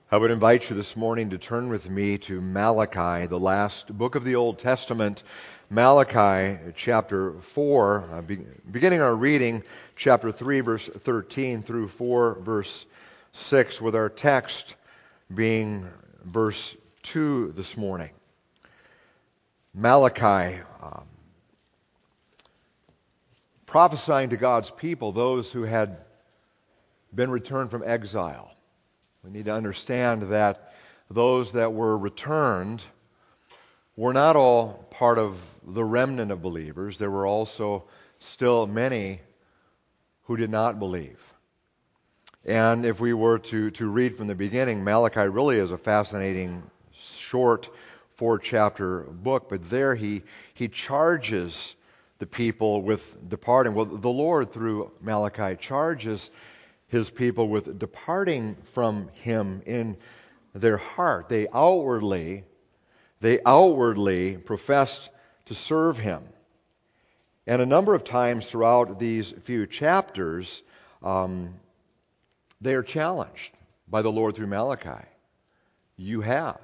I would invite you this morning to turn with me to Malachi, the last book of the Old Testament, Malachi chapter 4, beginning our reading, chapter 3, verse 13 through 4, verse 6, with our text being verse 2 this morning. Malachi, prophesying to God's people, those who had been returned from exile. We need to understand that those that were returned were not all part of the remnant of believers. There were also still many who did not believe. And if we were to read from the beginning, Malachi really is a fascinating, short, 4-chapter book. But there he charges the people with departing. Well, the Lord, through Malachi, charges His people with departing from Him in their heart. They outwardly professed to serve Him. And a number of times throughout these few chapters, they are challenged by the Lord through Malachi. You have.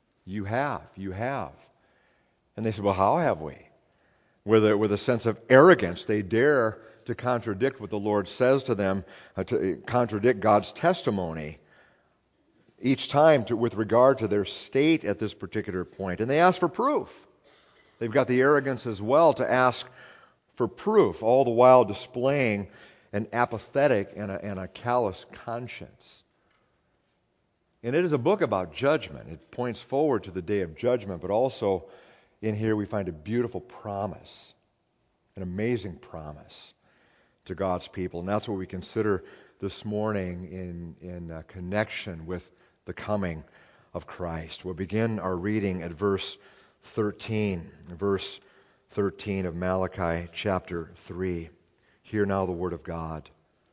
And they said, well, how have we? With a sense of arrogance, they dare to contradict what the Lord says to them, to contradict God's testimony each time with regard to their state at this particular point. And they ask for proof. They've got the arrogance as well to ask for proof, all the while displaying an apathetic and a callous conscience. And it is a book about judgment. It points forward to the day of judgment, but also in here we find a beautiful promise, an amazing promise to God's people. And that's what we consider this morning in connection with the coming of Christ. We'll begin our reading at verse 13. Verse 13 of Malachi chapter 3. Hear now the word of God.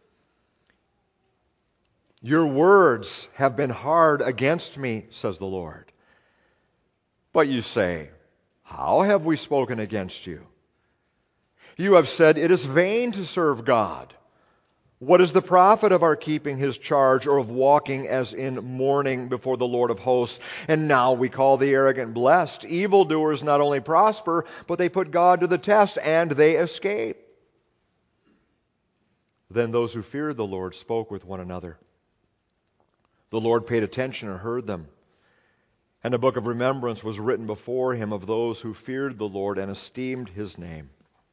Your words have been hard against me, says the Lord. But you say, how have we spoken against you? You have said, it is vain to serve God. What is the profit of our keeping His charge or of walking as in mourning before the Lord of hosts? And now we call the arrogant blessed. Evildoers not only prosper, but they put God to the test and they escape. Then those who feared the Lord spoke with one another. The Lord paid attention and heard them. And a book of remembrance was written before Him of those who feared the Lord and esteemed His name.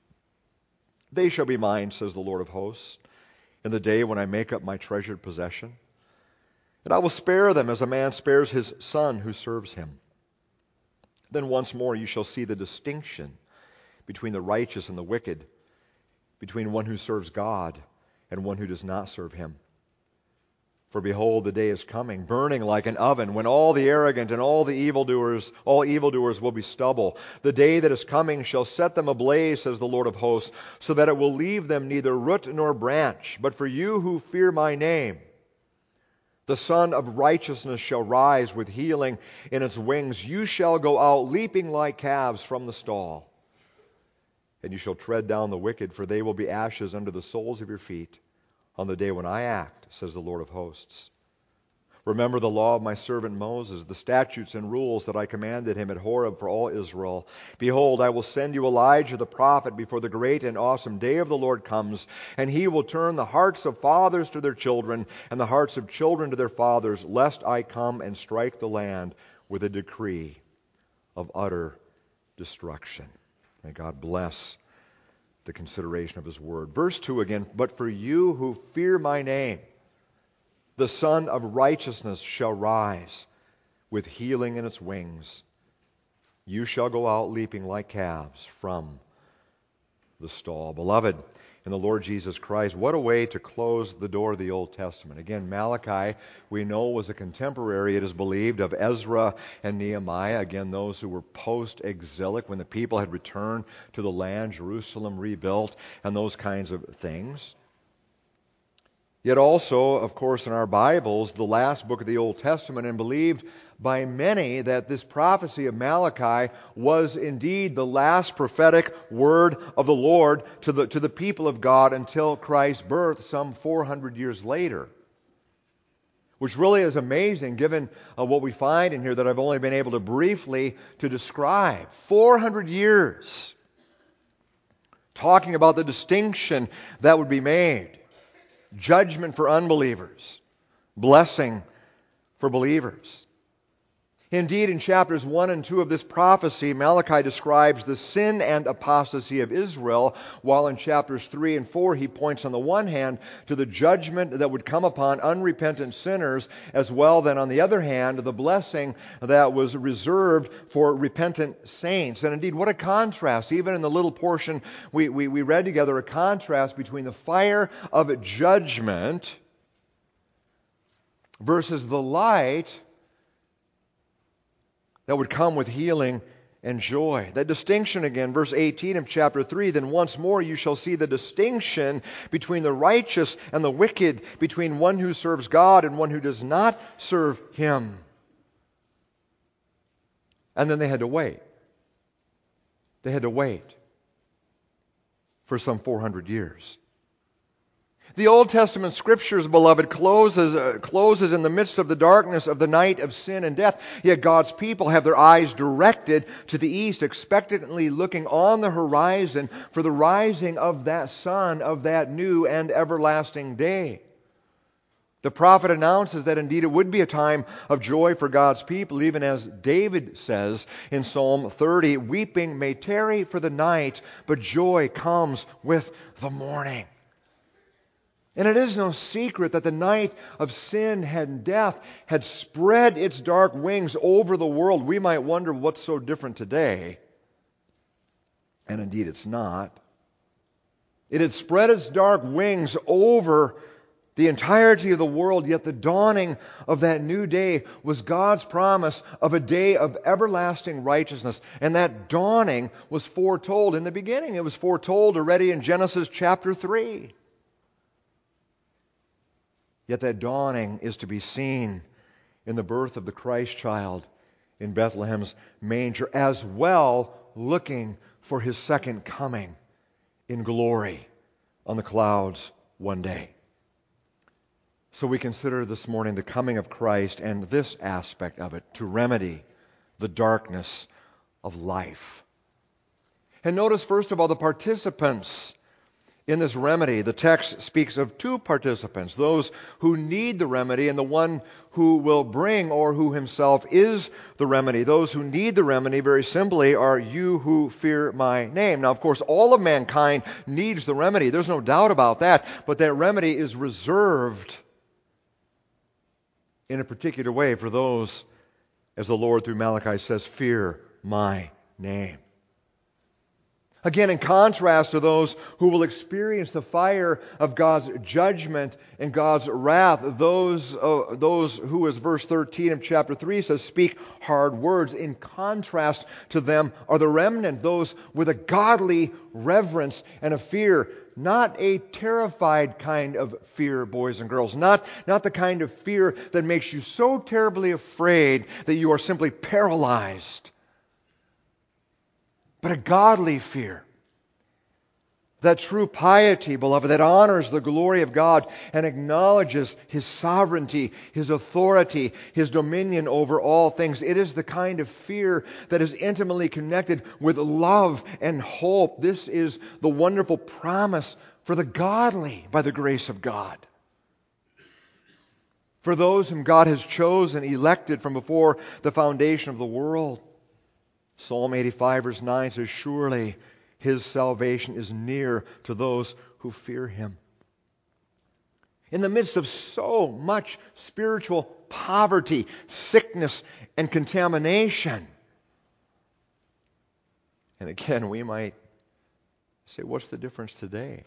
They shall be mine, says the Lord of hosts, in the day when I make up my treasured possession. And I will spare them as a man spares his son who serves him. Then once more you shall see the distinction between the righteous and the wicked, between one who serves God and one who does not serve Him. For behold, the day is coming, burning like an oven, when all the arrogant and all evildoers will be stubble. The day that is coming shall set them ablaze, says the Lord of hosts, so that it will leave them neither root nor branch. But for you who fear my name, the Son of Righteousness shall rise with healing in its wings. You shall go out leaping like calves from the stall. And you shall tread down the wicked, for they will be ashes under the soles of your feet on the day when I act, says the Lord of hosts. Remember the law of my servant Moses, the statutes and rules that I commanded him at Horeb for all Israel. Behold, I will send you Elijah the prophet before the great and awesome day of the Lord comes, and he will turn the hearts of fathers to their children, and the hearts of children to their fathers, lest I come and strike the land with a decree of utter destruction. May God bless the consideration of His word. Verse 2 again, but for you who fear my name, the Son of Righteousness shall rise with healing in its wings. You shall go out leaping like calves from the stall. Beloved, in the Lord Jesus Christ, what a way to close the door of the Old Testament. Again, Malachi, we know, was a contemporary, it is believed, of Ezra and Nehemiah. Again, those who were post-exilic, when the people had returned to the land, Jerusalem rebuilt, and those kinds of things. Yet also, of course, in our Bibles, the last book of the Old Testament, and believed by many that this prophecy of Malachi was indeed the last prophetic word of the Lord to the people of God until Christ's birth some 400 years later. which really is amazing given what we find in here that I've only been able to briefly to describe. 400 years talking about the distinction that would be made. Judgment for unbelievers, blessing for believers. Indeed, in chapters 1 and 2 of this prophecy, Malachi describes the sin and apostasy of Israel, while in chapters 3 and 4 he points on the one hand to the judgment that would come upon unrepentant sinners, as well then on the other hand the blessing that was reserved for repentant saints. And indeed, what a contrast, even in the little portion we read together, a contrast between the fire of judgment versus the light that would come with healing and joy. That distinction again, verse 18 of chapter 3, then once more you shall see the distinction between the righteous and the wicked, between one who serves God and one who does not serve Him. And then they had to wait. They had to wait for some 400 years. The Old Testament Scriptures, beloved, closes in the midst of the darkness of the night of sin and death. Yet God's people have their eyes directed to the east, expectantly looking on the horizon for the rising of that sun, of that new and everlasting day. The prophet announces that indeed it would be a time of joy for God's people, even as David says in Psalm 30, weeping may tarry for the night, but joy comes with the morning. And it is no secret that the night of sin and death had spread its dark wings over the world. We might wonder what's so different today. And indeed it's not. It had spread its dark wings over the entirety of the world, yet the dawning of that new day was God's promise of a day of everlasting righteousness. And that dawning was foretold in the beginning. It was foretold already in Genesis chapter 3. Yet that dawning is to be seen in the birth of the Christ child in Bethlehem's manger, as well looking for His second coming in glory on the clouds one day. So we consider this morning the coming of Christ and this aspect of it to remedy the darkness of life. And notice first of all the participants in this remedy. The text speaks of two participants, those who need the remedy and the one who will bring or who himself is the remedy. Those who need the remedy, very simply, are you who fear my name. Now, of course, all of mankind needs the remedy. There's no doubt about that. But that remedy is reserved in a particular way for those, as the Lord through Malachi says, fear my name. Again, in contrast to those who will experience the fire of God's judgment and God's wrath, those who, as verse 13 of chapter 3 says, speak hard words. In contrast to them are the remnant, those with a godly reverence and a fear. Not a terrified kind of fear, boys and girls. Not the kind of fear that makes you so terribly afraid that you are simply paralyzed. But a godly fear. That true piety, beloved, that honors the glory of God and acknowledges His sovereignty, His authority, His dominion over all things. It is the kind of fear that is intimately connected with love and hope. This is the wonderful promise for the godly by the grace of God. For those whom God has chosen, elected from before the foundation of the world. Psalm 85 verse 9 says, surely His salvation is near to those who fear Him. In the midst of so much spiritual poverty, sickness, and contamination. And again, we might say, what's the difference today?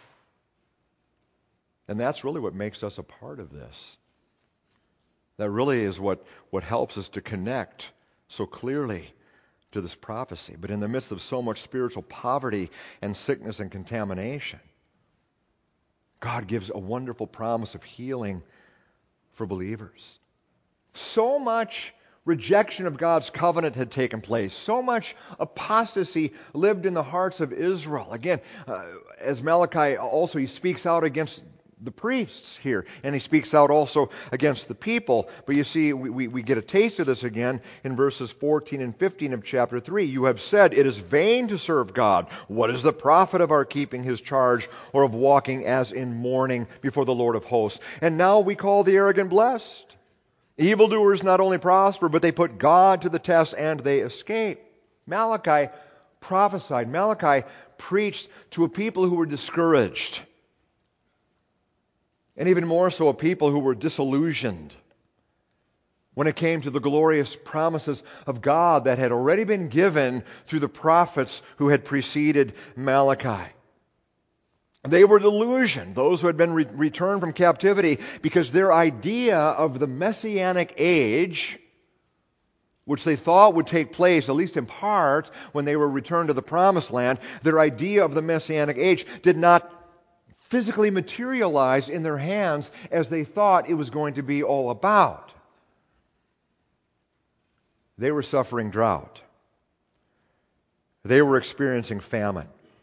And that's really what makes us a part of this. That really is what helps us to connect so clearly to this prophecy. But in the midst of so much spiritual poverty and sickness and contamination, God gives a wonderful promise of healing for believers. So much rejection of God's covenant had taken place. So much apostasy lived in the hearts of Israel. Again, as Malachi also, he speaks out against the priests here. And he speaks out also against the people. But you see, we get a taste of this again in verses 14 and 15 of chapter 3. You have said, it is vain to serve God. What is the profit of our keeping his charge, or of walking as in mourning before the Lord of hosts? And now we call the arrogant blessed. Evildoers not only prosper, but they put God to the test and they escape. Malachi prophesied. Malachi preached to a people who were discouraged. And even more so, a people who were disillusioned when it came to the glorious promises of God that had already been given through the prophets who had preceded Malachi. They were delusioned, those who had been returned from captivity, because their idea of the Messianic age, which they thought would take place, at least in part, when they were returned to the Promised Land, their idea of the Messianic age did not physically materialize in their hands as they thought it was going to be all about. They were suffering drought. They were experiencing famine.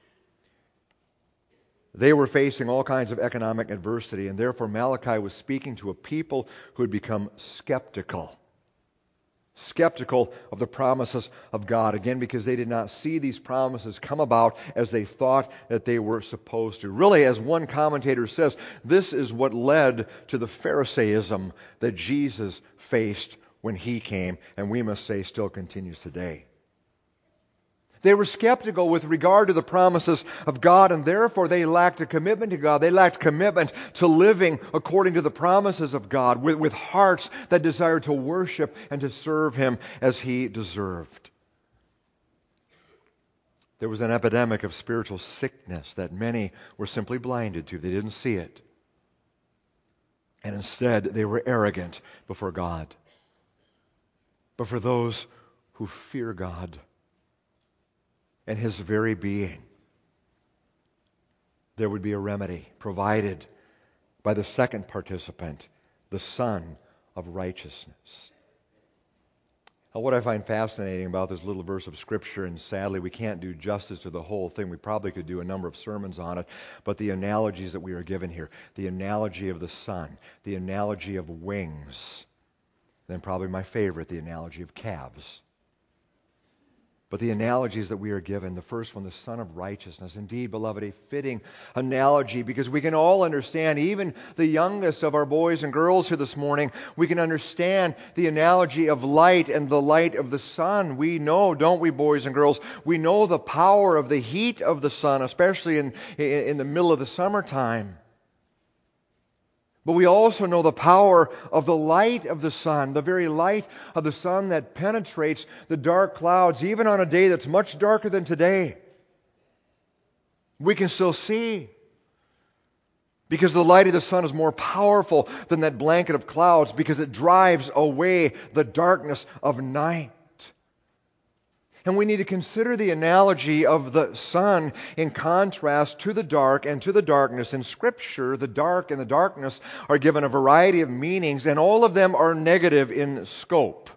They were facing all kinds of economic adversity, and therefore Malachi was speaking to a people who had become skeptical of the promises of God. Again, because they did not see these promises come about as they thought that they were supposed to. Really, as one commentator says, this is what led to the Pharisaism that Jesus faced when he came, and we must say still continues today. They were skeptical with regard to the promises of God, and therefore they lacked a commitment to God. They lacked commitment to living according to the promises of God, with hearts that desired to worship and to serve him as he deserved. There was an epidemic of spiritual sickness that many were simply blinded to. They didn't see it. And instead, they were arrogant before God. But for those who fear God and his very being, there would be a remedy provided by the second participant, the Son of Righteousness. Now, what I find fascinating about this little verse of Scripture, and sadly we can't do justice to the whole thing, we probably could do a number of sermons on it, but the analogies that we are given here, the analogy of the sun, the analogy of wings, then probably my favorite, the analogy of calves. But the analogies that we are given, the first one, the Son of Righteousness, indeed, beloved, a fitting analogy, because we can all understand, even the youngest of our boys and girls here this morning, we can understand the analogy of light and the light of the sun. We know, don't we, boys and girls, we know the power of the heat of the sun, especially in the middle of the summertime. But we also know the power of the light of the sun, the very light of the sun that penetrates the dark clouds, even on a day that's much darker than today. We can still see, because the light of the sun is more powerful than that blanket of clouds, because it drives away the darkness of night. And we need to consider the analogy of the sun in contrast to the dark and to the darkness. In Scripture, the dark and the darkness are given a variety of meanings, and all of them are negative in scope.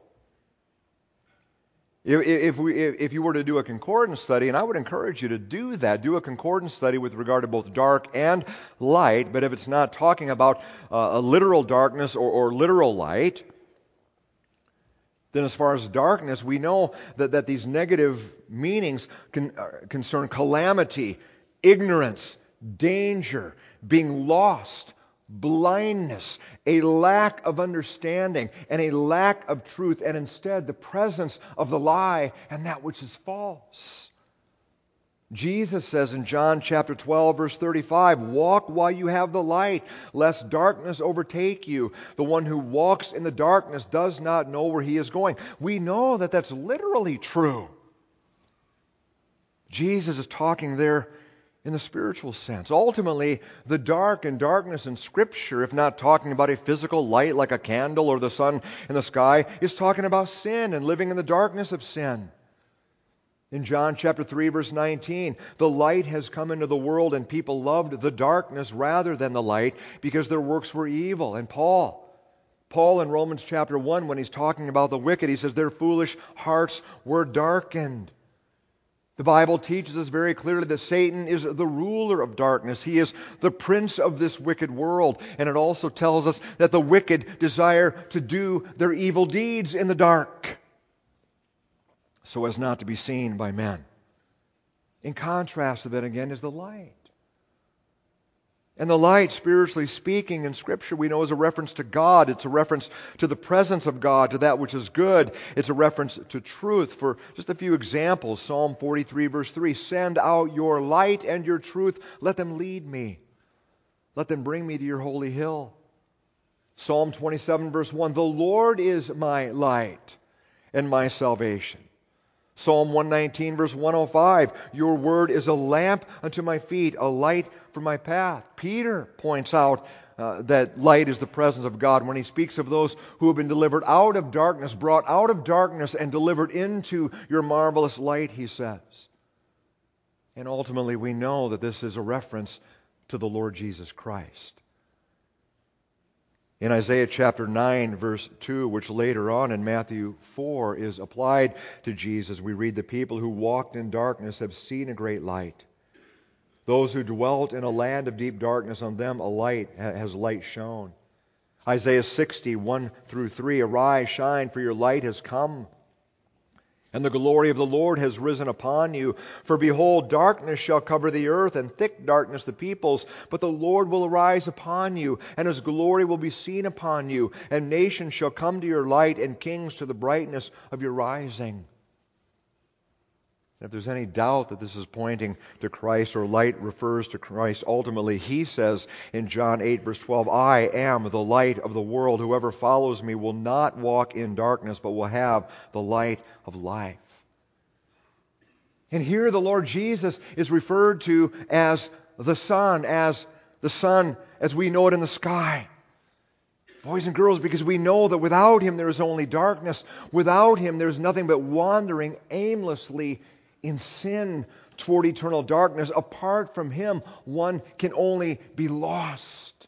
If you were to do a concordance study, and I would encourage you to do that, do a concordance study with regard to both dark and light, but if it's not talking about a literal darkness or literal light, then as far as darkness, we know that these negative meanings concern calamity, ignorance, danger, being lost, blindness, a lack of understanding, and a lack of truth, and instead the presence of the lie and that which is false. Jesus says in John chapter 12, verse 35, "Walk while you have the light, lest darkness overtake you. The one who walks in the darkness does not know where he is going." We know that that's literally true. Jesus is talking there in the spiritual sense. Ultimately, the dark and darkness in Scripture, if not talking about a physical light like a candle or the sun in the sky, is talking about sin and living in the darkness of sin. In John chapter 3, verse 19, "The light has come into the world, and people loved the darkness rather than the light, because their works were evil." And Paul in Romans chapter 1, when he's talking about the wicked, he says, "Their foolish hearts were darkened." The Bible teaches us very clearly that Satan is the ruler of darkness. He is the prince of this wicked world. And it also tells us that the wicked desire to do their evil deeds in the dark so as not to be seen by men. In contrast to that, again, is the light. And the light, spiritually speaking, in Scripture, we know is a reference to God. It's a reference to the presence of God, to that which is good. It's a reference to truth. For just a few examples, Psalm 43, verse 3, "Send out your light and your truth. Let them lead me. Let them bring me to your holy hill." Psalm 27, verse 1, "The Lord is my light and my salvation." Psalm 119, verse 105, "Your word is a lamp unto my feet, a light for my path." Peter points out that light is the presence of God when he speaks of those who have been delivered out of darkness, brought out of darkness, and delivered into your marvelous light, he says. And ultimately, we know that this is a reference to the Lord Jesus Christ. In Isaiah chapter 9, verse 2, which later on in Matthew 4 is applied to Jesus, we read, "The people who walked in darkness have seen a great light. Those who dwelt in a land of deep darkness, on them has light shone." Isaiah 60, 1 through 3, "Arise, shine, for your light has come, and the glory of the Lord has risen upon you. For behold, darkness shall cover the earth, and thick darkness the peoples. But the Lord will arise upon you, and His glory will be seen upon you. And nations shall come to your light, and kings to the brightness of your rising." And if there's any doubt that this is pointing to Christ, or light refers to Christ, ultimately He says in John 8, verse 12, "I am the light of the world. Whoever follows me will not walk in darkness, but will have the light of life." And here the Lord Jesus is referred to as the sun as we know it in the sky. Boys and girls, because we know that without Him there is only darkness. Without Him there is nothing but wandering aimlessly in sin toward eternal darkness. Apart from Him, one can only be lost.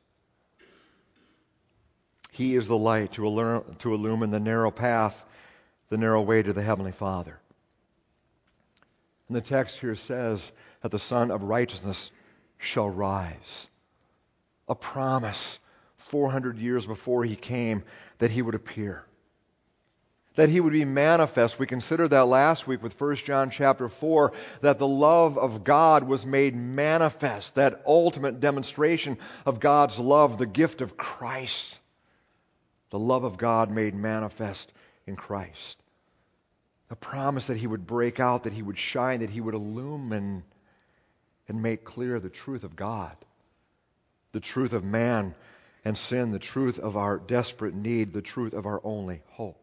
He is the light to illumine the narrow path, the narrow way to the Heavenly Father. And the text here says that the Son of Righteousness shall rise. A promise 400 years before He came that He would appear, that He would be manifest. We considered that last week with 1 John chapter 4, that the love of God was made manifest, that ultimate demonstration of God's love, the gift of Christ. The love of God made manifest in Christ. A promise that He would break out, that He would shine, that He would illumine and make clear the truth of God, the truth of man and sin, the truth of our desperate need, the truth of our only hope.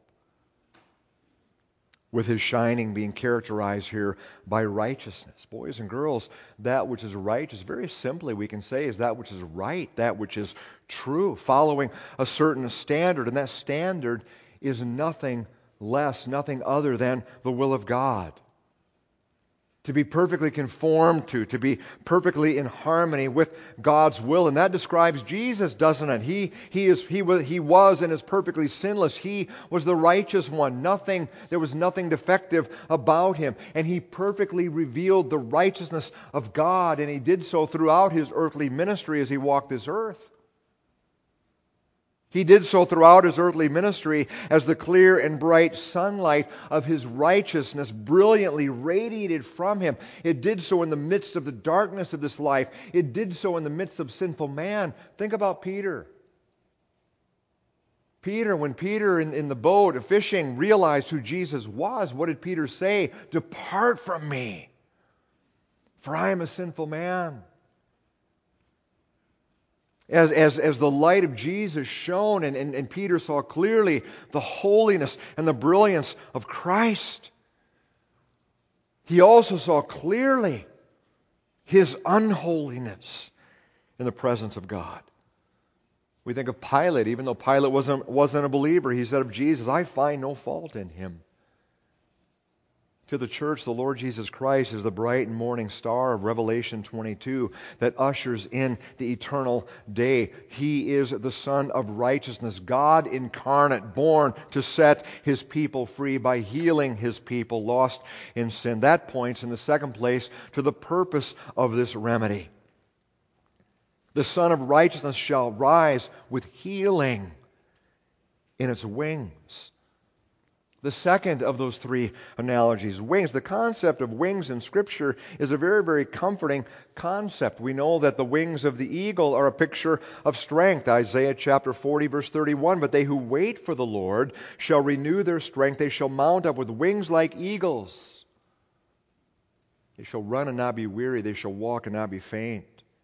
With His shining being characterized here by righteousness. Boys and girls, that which is righteous, very simply we can say, is that which is right, that which is true, following a certain standard. And that standard is nothing less, nothing other than the will of God. To be perfectly conformed to be perfectly in harmony with God's will. And that describes Jesus, doesn't it? He was and is perfectly sinless. He was the righteous one. There was nothing defective about Him. And He perfectly revealed the righteousness of God. And He did so throughout His earthly ministry as He walked this earth. He did so throughout His earthly ministry as the clear and bright sunlight of His righteousness brilliantly radiated from Him. It did so in the midst of the darkness of this life. It did so in the midst of sinful man. Think about Peter. When Peter in the boat fishing realized who Jesus was, what did Peter say? "Depart from me, for I am a sinful man." As the light of Jesus shone and Peter saw clearly the holiness and the brilliance of Christ, he also saw clearly his unholiness in the presence of God. We think of Pilate. Even though Pilate wasn't a believer, he said of Jesus, "I find no fault in Him." To the church, the Lord Jesus Christ is the bright and morning star of Revelation 22 that ushers in the eternal day. He is the Son of righteousness, God incarnate, born to set His people free by healing His people lost in sin. That points, in the second place, to the purpose of this remedy. The Son of righteousness shall rise with healing in its wings. The second of those three analogies, wings. The concept of wings in Scripture is a very, very comforting concept. We know that the wings of the eagle are a picture of strength. Isaiah chapter 40, verse 31. But they who wait for the Lord shall renew their strength. They shall mount up with wings like eagles. They shall run and not be weary. They shall walk and not be faint.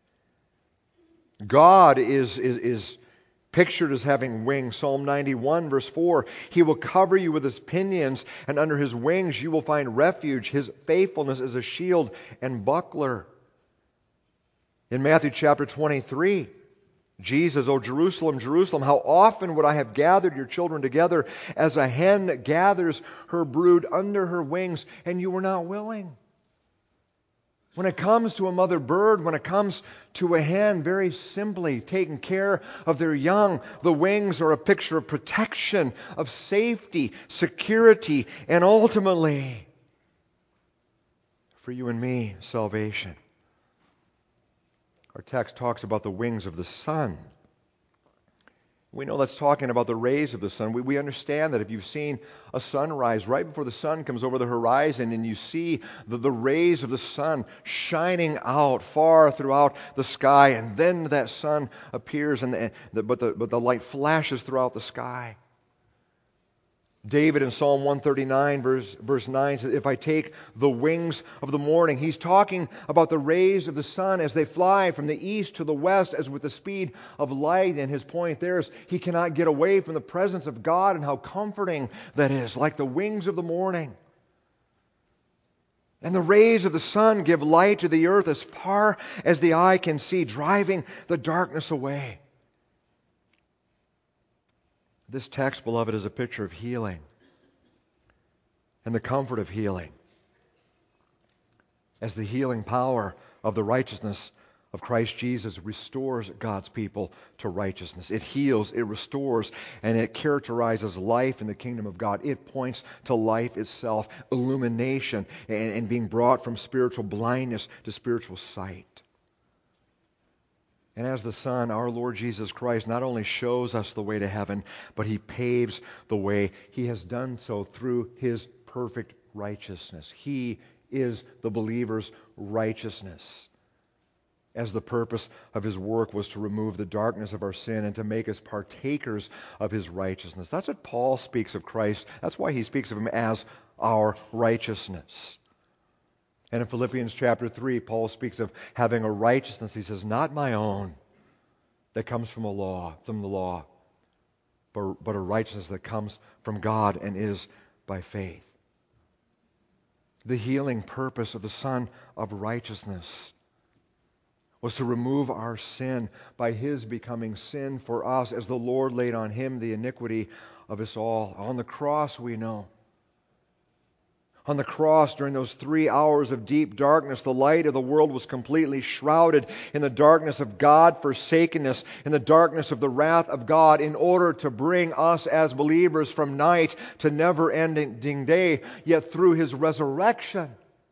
God is pictured as having wings. Psalm 91 verse 4, He will cover you with His pinions, and under His wings you will find refuge. His faithfulness is a shield and buckler. In Matthew chapter 23, Jesus, O Jerusalem, Jerusalem, how often would I have gathered your children together as a hen gathers her brood under her wings, and you were not willing. When it comes to a mother bird, when it comes to a hen, very simply taking care of their young, the wings are a picture of protection, of safety, security, and ultimately, for you and me, salvation. Our text talks about the wings of the sun. We know that's talking about the rays of the sun. We understand that if you've seen a sunrise right before the sun comes over the horizon and you see the rays of the sun shining out far throughout the sky, and then that sun appears but the light flashes throughout the sky. David in Psalm 139 verse 9 says, if I take the wings of the morning, he's talking about the rays of the sun as they fly from the east to the west as with the speed of light. And his point there is he cannot get away from the presence of God, and how comforting that is, like the wings of the morning. And the rays of the sun give light to the earth as far as the eye can see, driving the darkness away. This text, beloved, is a picture of healing and the comfort of healing, as the healing power of the righteousness of Christ Jesus restores God's people to righteousness. It heals, it restores, and it characterizes life in the kingdom of God. It points to life itself, illumination, and being brought from spiritual blindness to spiritual sight. And as the Son, our Lord Jesus Christ not only shows us the way to heaven, but He paves the way. He has done so through His perfect righteousness. He is the believer's righteousness, as the purpose of His work was to remove the darkness of our sin and to make us partakers of His righteousness. That's what Paul speaks of Christ. That's why he speaks of Him as our righteousness. And in Philippians chapter 3, Paul speaks of having a righteousness, he says, not my own, that comes from the law, but a righteousness that comes from God and is by faith. The healing purpose of the Son of righteousness was to remove our sin by His becoming sin for us, as the Lord laid on Him the iniquity of us all. On the cross, we know. On the cross, during those 3 hours of deep darkness, the light of the world was completely shrouded in the darkness of God-forsakenness, in the darkness of the wrath of God, in order to bring us as believers from night to never-ending day. Yet through His resurrection,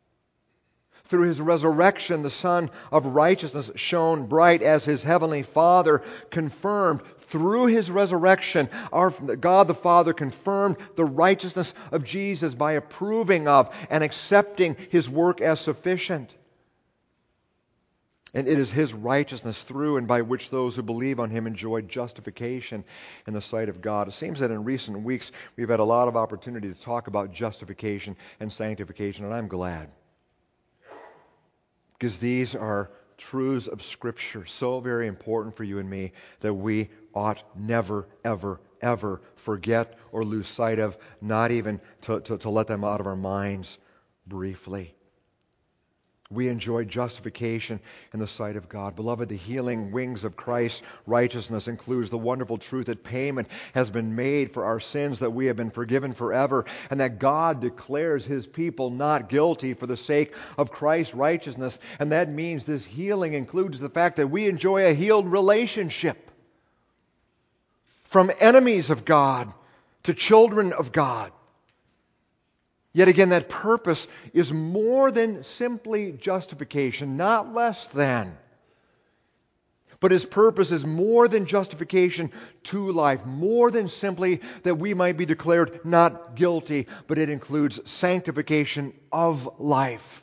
the Son of righteousness shone bright as His heavenly Father confirmed. Through His resurrection, our God the Father confirmed the righteousness of Jesus by approving of and accepting His work as sufficient. And it is His righteousness through and by which those who believe on Him enjoy justification in the sight of God. It seems that in recent weeks we've had a lot of opportunity to talk about justification and sanctification, and I'm glad. Because these are truths of Scripture, so very important for you and me, that we ought never, ever, ever forget or lose sight of, not even to let them out of our minds briefly. we enjoy justification in the sight of God. Beloved, the healing wings of Christ's righteousness includes the wonderful truth that payment has been made for our sins, that we have been forgiven forever, and that God declares His people not guilty for the sake of Christ's righteousness. And that means this healing includes the fact that we enjoy a healed relationship from enemies of God to children of God. Yet again, that purpose is more than simply justification, not less than. But His purpose is more than justification to life, more than simply that we might be declared not guilty, but it includes sanctification of life.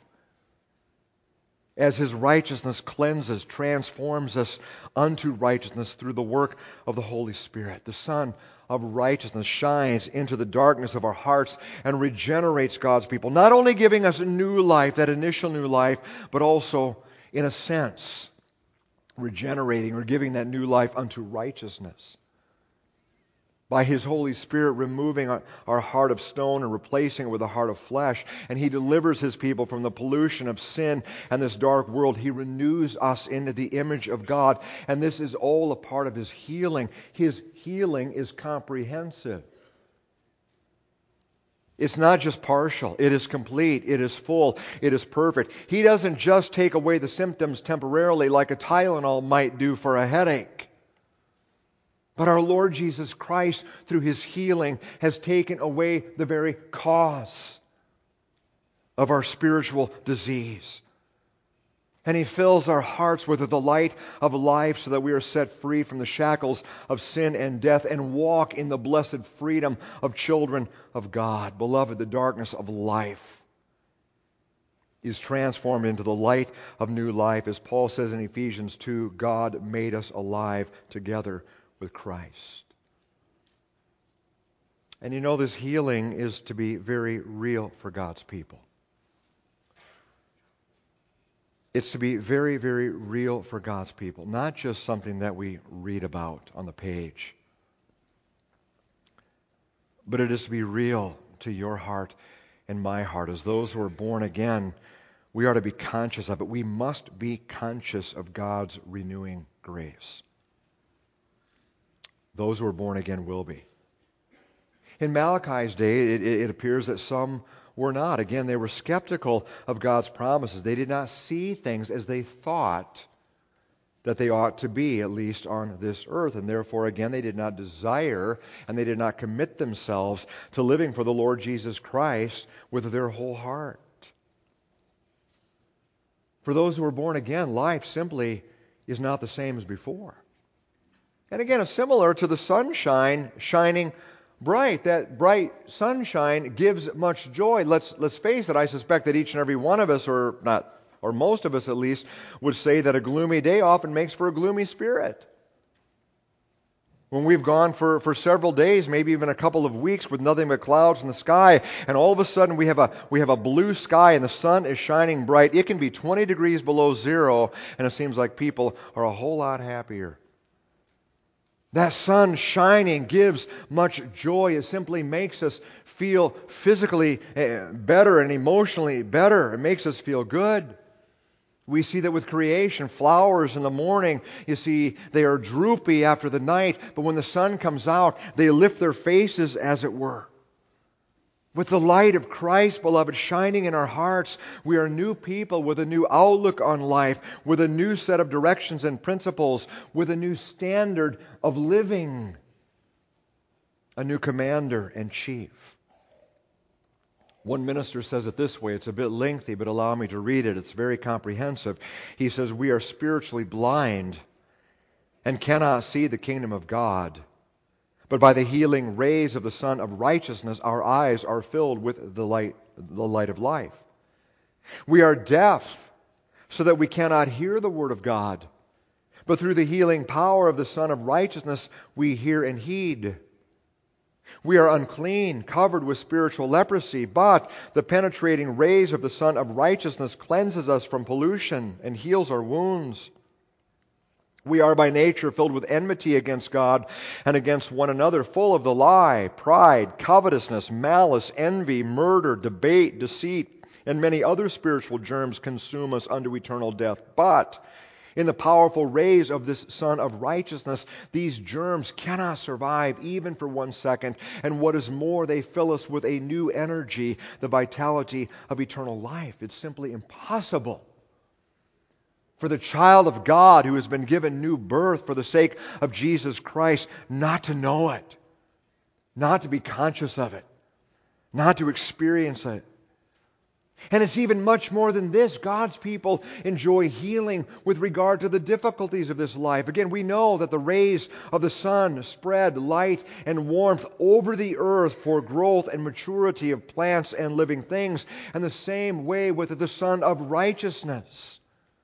As His righteousness cleanses, transforms us unto righteousness through the work of the Holy Spirit. The Son of righteousness shines into the darkness of our hearts and regenerates God's people, not only giving us a new life, that initial new life, but also, in a sense, regenerating or giving that new life unto righteousness. By His Holy Spirit removing our heart of stone and replacing it with a heart of flesh. And He delivers His people from the pollution of sin and this dark world. He renews us into the image of God. And this is all a part of His healing. His healing is comprehensive. It's not just partial. It is complete. It is full. It is perfect. He doesn't just take away the symptoms temporarily like a Tylenol might do for a headache. But our Lord Jesus Christ, through His healing, has taken away the very cause of our spiritual disease. And He fills our hearts with the light of life so that we are set free from the shackles of sin and death and walk in the blessed freedom of children of God. Beloved, the darkness of life is transformed into the light of new life. As Paul says in Ephesians 2, God made us alive together with Christ. And you know, this healing is to be very real for God's people. It's to be very, very real for God's people, not just something that we read about on the page. But it is to be real to your heart and my heart. As those who are born again, we are to be conscious of it. We must be conscious of God's renewing grace. Those who are born again will be. In Malachi's day, it appears that some were not. Again, they were skeptical of God's promises. They did not see things as they thought that they ought to be, at least on this earth. And therefore, again, they did not desire and they did not commit themselves to living for the Lord Jesus Christ with their whole heart. For those who are born again, life simply is not the same as before. And again, it's similar to the sunshine shining bright. That bright sunshine gives much joy. Let's face it, I suspect that each and every one of us, or most of us at least, would say that a gloomy day often makes for a gloomy spirit. When we've gone for several days, maybe even a couple of weeks with nothing but clouds in the sky, and all of a sudden we have a blue sky and the sun is shining bright, it can be 20 degrees below zero, and it seems like people are a whole lot happier. That sun shining gives much joy. It simply makes us feel physically better and emotionally better. It makes us feel good. We see that with creation. Flowers in the morning, you see, they are droopy after the night, but when the sun comes out, they lift their faces, as it were. With the light of Christ, beloved, shining in our hearts, we are new people with a new outlook on life, with a new set of directions and principles, with a new standard of living, a new commander and chief. One minister says it this way. It's a bit lengthy, but allow me to read it. It's very comprehensive. He says, "We are spiritually blind and cannot see the kingdom of God. But by the healing rays of the Son of righteousness, our eyes are filled with the light of life. We are deaf, so that we cannot hear the word of God. But through the healing power of the Son of righteousness, we hear and heed. We are unclean, covered with spiritual leprosy, but the penetrating rays of the Son of righteousness cleanses us from pollution and heals our wounds. We are by nature filled with enmity against God and against one another, full of the lie, pride, covetousness, malice, envy, murder, debate, deceit. and many other spiritual germs consume us unto eternal death. But in the powerful rays of this Sun of Righteousness, these germs cannot survive even for 1 second. And what is more, they fill us with a new energy, the vitality of eternal life. It's simply impossible for the child of God who has been given new birth for the sake of Jesus Christ not to know it, not to be conscious of it, not to experience it. And it's even much more than this. God's people enjoy healing with regard to the difficulties of this life. Again, we know that the rays of the sun spread light and warmth over the earth for growth and maturity of plants and living things. And the same way with the Sun of Righteousness.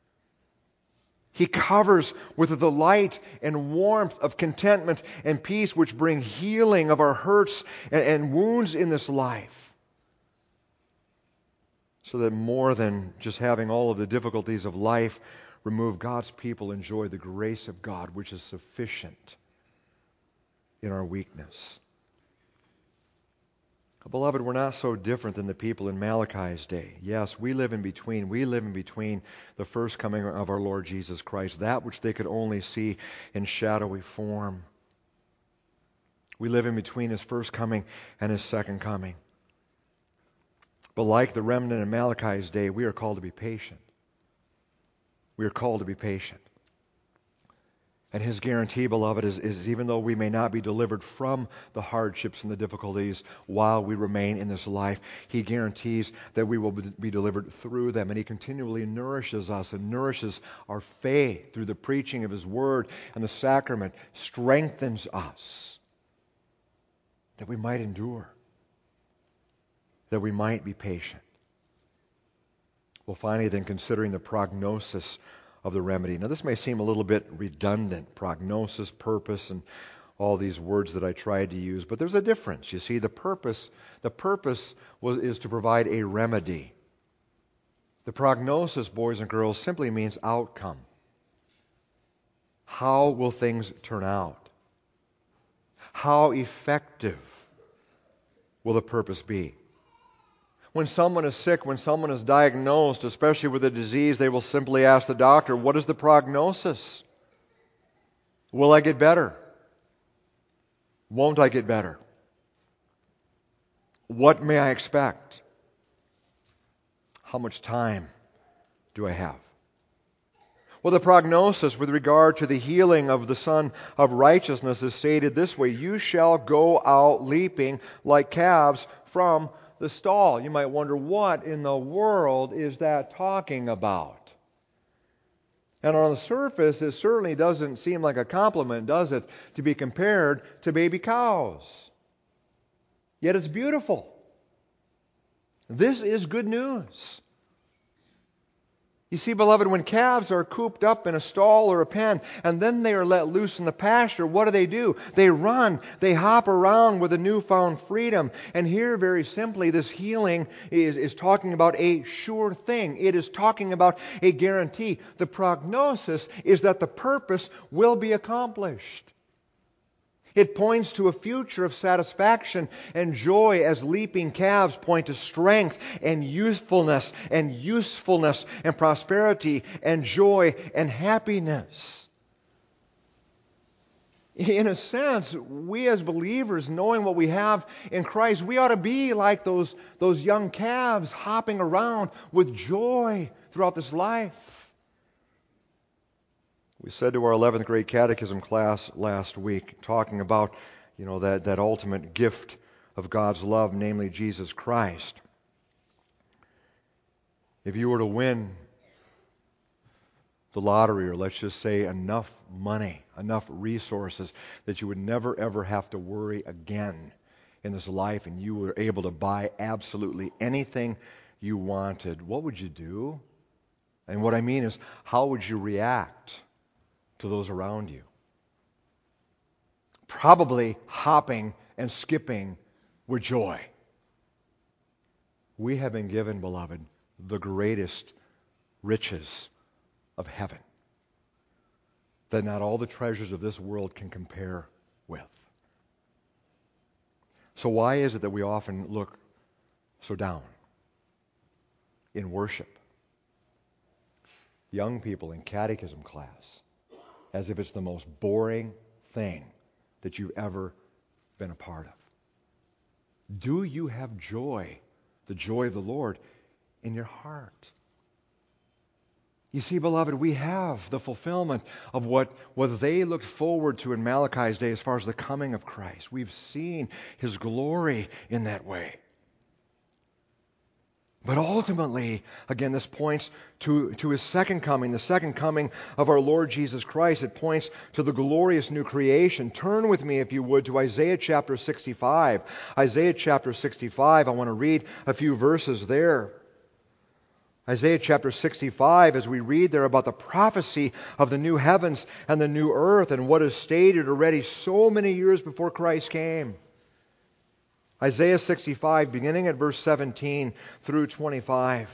He covers with the light and warmth of contentment and peace which bring healing of our hurts and wounds in this life. So that more than just having all of the difficulties of life removed, God's people enjoy the grace of God, which is sufficient in our weakness. Beloved, we're not so different than the people in Malachi's day. Yes, we live in between. We live in between the first coming of our Lord Jesus Christ, that which they could only see in shadowy form. We live in between His first coming and His second coming. But like the remnant in Malachi's day, we are called to be patient. We are called to be patient. And His guarantee, beloved, is even though we may not be delivered from the hardships and the difficulties while we remain in this life, He guarantees that we will be delivered through them. And He continually nourishes us and nourishes our faith through the preaching of His Word, and the sacrament strengthens us that we might endure, that we might be patient. Well, finally, then, considering the prognosis of the remedy. Now, this may seem a little bit redundant, prognosis, purpose, and all these words that I tried to use, but there's a difference. You see, the purpose is to provide a remedy. The prognosis, boys and girls, simply means outcome. How will things turn out? How effective will the purpose be? When someone is sick, when someone is diagnosed, especially with a disease, they will simply ask the doctor, what is the prognosis? Will I get better? Won't I get better? What may I expect? How much time do I have? Well, the prognosis with regard to the healing of the Son of Righteousness is stated this way: you shall go out leaping like calves from the stall. You might wonder, what in the world is that talking about? And on the surface, it certainly doesn't seem like a compliment, does it, to be compared to baby cows? Yet it's beautiful. This is good news. You see, beloved, when calves are cooped up in a stall or a pen, and then they are let loose in the pasture, what do? They run, they hop around with a newfound freedom. And here, very simply, this healing is talking about a sure thing. It is talking about a guarantee. The prognosis is that the purpose will be accomplished. It points to a future of satisfaction and joy, as leaping calves point to strength and youthfulness and usefulness and prosperity and joy and happiness. In a sense, we as believers, knowing what we have in Christ, we ought to be like those young calves hopping around with joy throughout this life. We said to our 11th grade catechism class last week, talking about, that ultimate gift of God's love, namely Jesus Christ. If you were to win the lottery, or let's just say enough money, enough resources, that you would never ever have to worry again in this life, and you were able to buy absolutely anything you wanted, what would you do? And what I mean is, how would you react to those around you? Probably hopping and skipping with joy. We have been given, beloved, the greatest riches of heaven that not all the treasures of this world can compare with. So why is it that we often look so down? in worship. Young people in catechism class, as if it's the most boring thing that you've ever been a part of. Do you have joy, the joy of the Lord, in your heart? You see, beloved, we have the fulfillment of what they looked forward to in Malachi's day as far as the coming of Christ. We've seen His glory in that way. But ultimately, again, this points to His second coming, the second coming of our Lord Jesus Christ. It points to the glorious new creation. Turn with me, if you would, to Isaiah chapter 65. Isaiah chapter 65, I want to read a few verses there. Isaiah chapter 65, as we read there about the prophecy of the new heavens and the new earth and what is stated already so many years before Christ came. Isaiah 65, beginning at verse 17 through 25.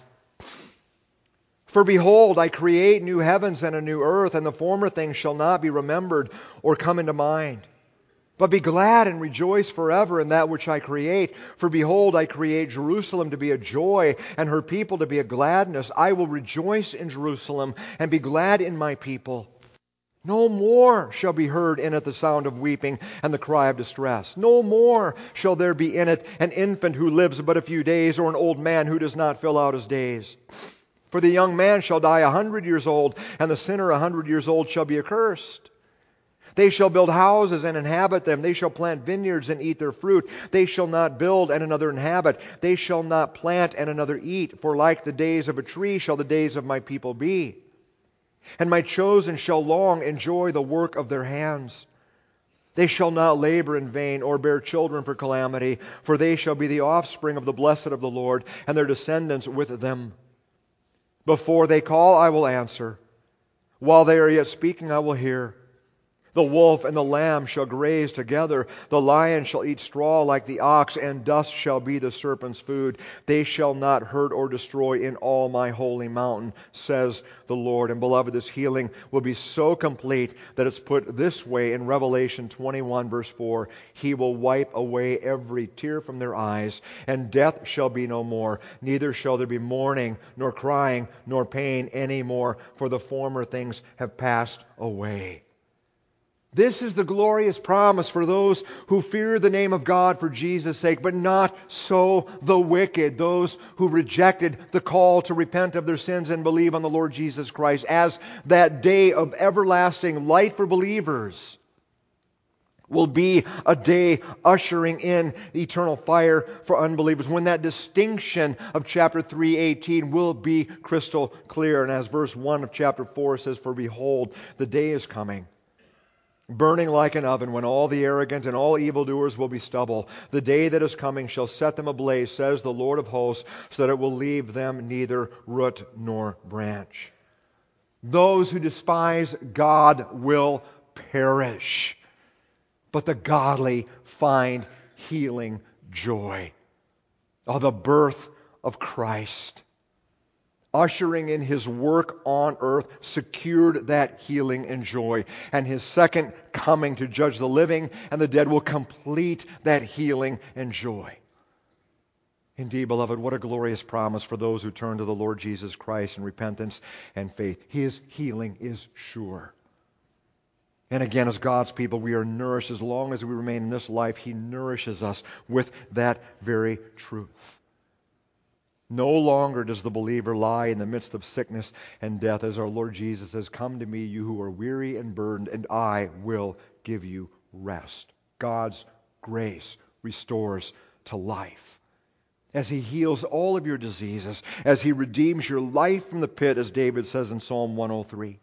For behold, I create new heavens and a new earth, and the former things shall not be remembered or come into mind. But be glad and rejoice forever in that which I create. For behold, I create Jerusalem to be a joy, and her people to be a gladness. I will rejoice in Jerusalem and be glad in my people. No more shall be heard in it the sound of weeping and the cry of distress. No more shall there be in it an infant who lives but a few days, or an old man who does not fill out his days. For the young man shall die 100 years old, and the sinner 100 years old shall be accursed. They shall build houses and inhabit them. They shall plant vineyards and eat their fruit. They shall not build and another inhabit. They shall not plant and another eat. For like the days of a tree shall the days of my people be. And my chosen shall long enjoy the work of their hands. They shall not labor in vain or bear children for calamity, for they shall be the offspring of the blessed of the Lord, and their descendants with them. Before they call, I will answer. While they are yet speaking, I will hear. The wolf and the lamb shall graze together. The lion shall eat straw like the ox, and dust shall be the serpent's food. They shall not hurt or destroy in all my holy mountain, says the Lord. And beloved, this healing will be so complete that it's put this way in Revelation 21 verse 4. He will wipe away every tear from their eyes, and death shall be no more. Neither shall there be mourning, nor crying, nor pain any more, for the former things have passed away. This is the glorious promise for those who fear the name of God for Jesus' sake, but not so the wicked, those who rejected the call to repent of their sins and believe on the Lord Jesus Christ, as that day of everlasting light for believers will be a day ushering in eternal fire for unbelievers, when that distinction of chapter 3:18 will be crystal clear. And as verse 1 of chapter 4 says, for behold, the day is coming, burning like an oven, when all the arrogant and all evildoers will be stubble. The day that is coming shall set them ablaze, says the Lord of hosts, so that it will leave them neither root nor branch. Those who despise God will perish, but the godly find healing joy. Oh, the birth of Christ, ushering in His work on earth, secured that healing and joy. And His second coming to judge the living and the dead will complete that healing and joy. Indeed, beloved, what a glorious promise for those who turn to the Lord Jesus Christ in repentance and faith. His healing is sure. And again, as God's people, we are nourished. As long as we remain in this life, He nourishes us with that very truth. No longer does the believer lie in the midst of sickness and death, as our Lord Jesus says, come to me, you who are weary and burdened, and I will give you rest. God's grace restores to life, as He heals all of your diseases, as He redeems your life from the pit, as David says in Psalm 103.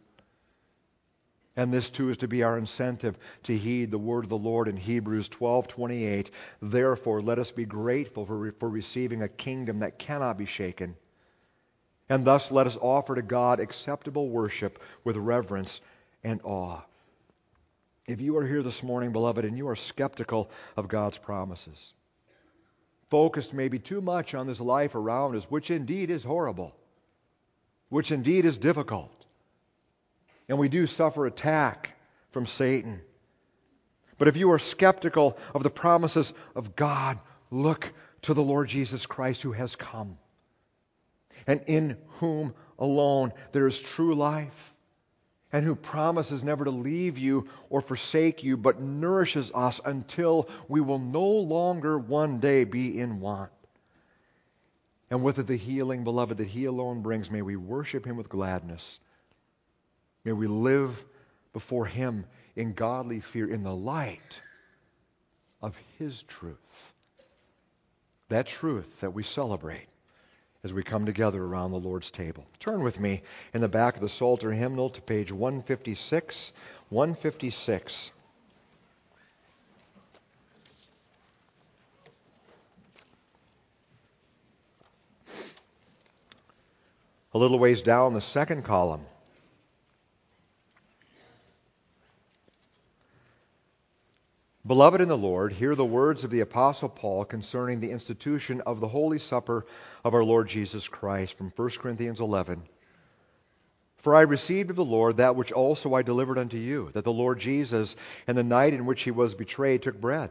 And this too is to be our incentive to heed the word of the Lord in Hebrews 12:28. Therefore, let us be grateful for receiving a kingdom that cannot be shaken. And thus let us offer to God acceptable worship with reverence and awe. If you are here this morning, beloved, and you are skeptical of God's promises, focused maybe too much on this life around us, which indeed is horrible, which indeed is difficult, and we do suffer attack from Satan. But if you are skeptical of the promises of God, look to the Lord Jesus Christ who has come. and in whom alone there is true life, and who promises never to leave you or forsake you, but nourishes us until we will no longer one day be in want. And with it the healing, beloved, that He alone brings, may we worship Him with gladness. May we live before Him in godly fear, in the light of His truth. That truth that we celebrate as we come together around the Lord's table. Turn with me in the back of the Psalter hymnal to page 156. 156. A little ways down the second column. Beloved in the Lord, hear the words of the Apostle Paul concerning the institution of the Holy Supper of our Lord Jesus Christ from 1 Corinthians 11. For I received of the Lord that which also I delivered unto you, that the Lord Jesus, in the night in which He was betrayed, took bread.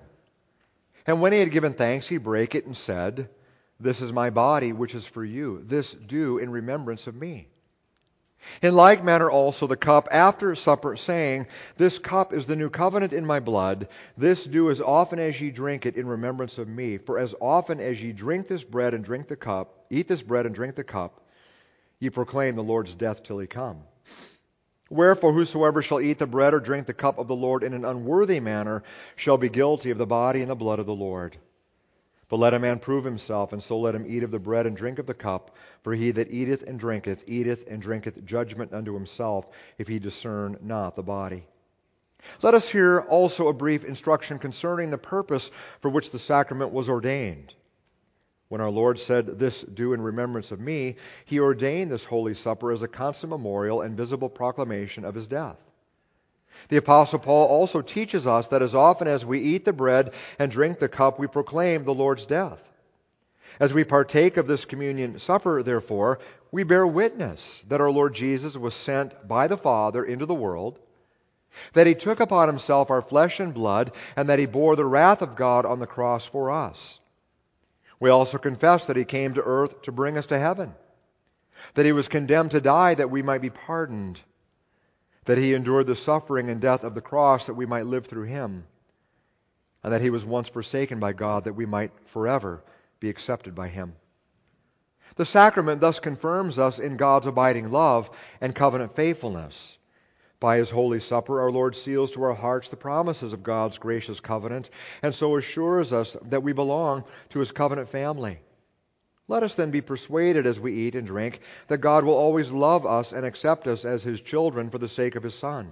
And when He had given thanks, He brake it and said, This is my body, which is for you. This do in remembrance of me. In like manner also the cup after supper, saying, This cup is the new covenant in my blood. This do as often as ye drink it in remembrance of me. For as often as ye drink this bread and drink the cup, eat this bread and drink the cup, ye proclaim the Lord's death till He come. Wherefore whosoever shall eat the bread or drink the cup of the Lord in an unworthy manner shall be guilty of the body and the blood of the Lord. But let a man prove himself, and so let him eat of the bread and drink of the cup. For he that eateth and drinketh judgment unto himself, if he discern not the body. Let us hear also a brief instruction concerning the purpose for which the sacrament was ordained. When our Lord said, This do in remembrance of me, He ordained this Holy Supper as a constant memorial and visible proclamation of His death. The Apostle Paul also teaches us that as often as we eat the bread and drink the cup, we proclaim the Lord's death. As we partake of this communion supper, therefore, we bear witness that our Lord Jesus was sent by the Father into the world, that He took upon Himself our flesh and blood, and that He bore the wrath of God on the cross for us. We also confess that He came to earth to bring us to heaven, that He was condemned to die that we might be pardoned, that He endured the suffering and death of the cross that we might live through Him, and that He was once forsaken by God that we might forever be accepted by Him. The sacrament thus confirms us in God's abiding love and covenant faithfulness. By His Holy Supper, our Lord seals to our hearts the promises of God's gracious covenant, and so assures us that we belong to His covenant family. Let us then be persuaded as we eat and drink that God will always love us and accept us as His children for the sake of His Son.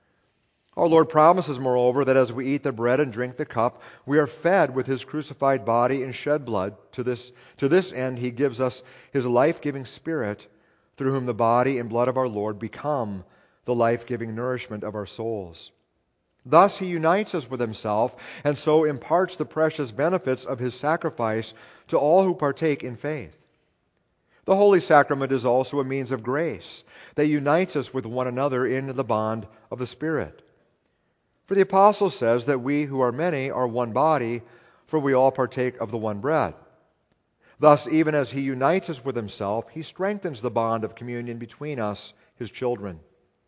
Our Lord promises, moreover, that as we eat the bread and drink the cup, we are fed with His crucified body and shed blood. To this end He gives us His life-giving Spirit, through whom the body and blood of our Lord become the life-giving nourishment of our souls. Thus He unites us with Himself, and so imparts the precious benefits of His sacrifice to all who partake in faith. The Holy Sacrament is also a means of grace that unites us with one another in the bond of the Spirit. For the Apostle says that we who are many are one body, for we all partake of the one bread. Thus, even as He unites us with Himself, He strengthens the bond of communion between us, His children.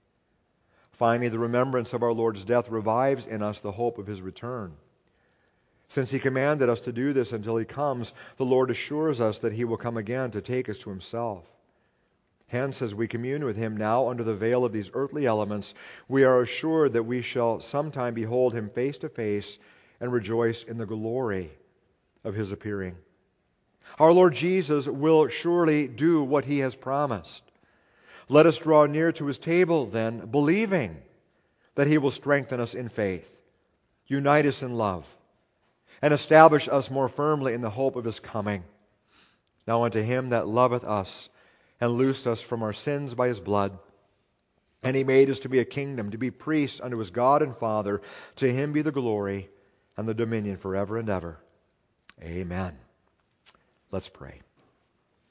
Finally, the remembrance of our Lord's death revives in us the hope of His return. Since He commanded us to do this until He comes, the Lord assures us that He will come again to take us to Himself. Hence, as we commune with Him now under the veil of these earthly elements, we are assured that we shall sometime behold Him face to face and rejoice in the glory of His appearing. Our Lord Jesus will surely do what He has promised. Let us draw near to His table then, believing that He will strengthen us in faith, unite us in love, and establish us more firmly in the hope of His coming. Now unto Him that loveth us, and loosed us from our sins by His blood, and He made us to be a kingdom, to be priests unto His God and Father, to Him be the glory and the dominion forever and ever. Amen. Let's pray.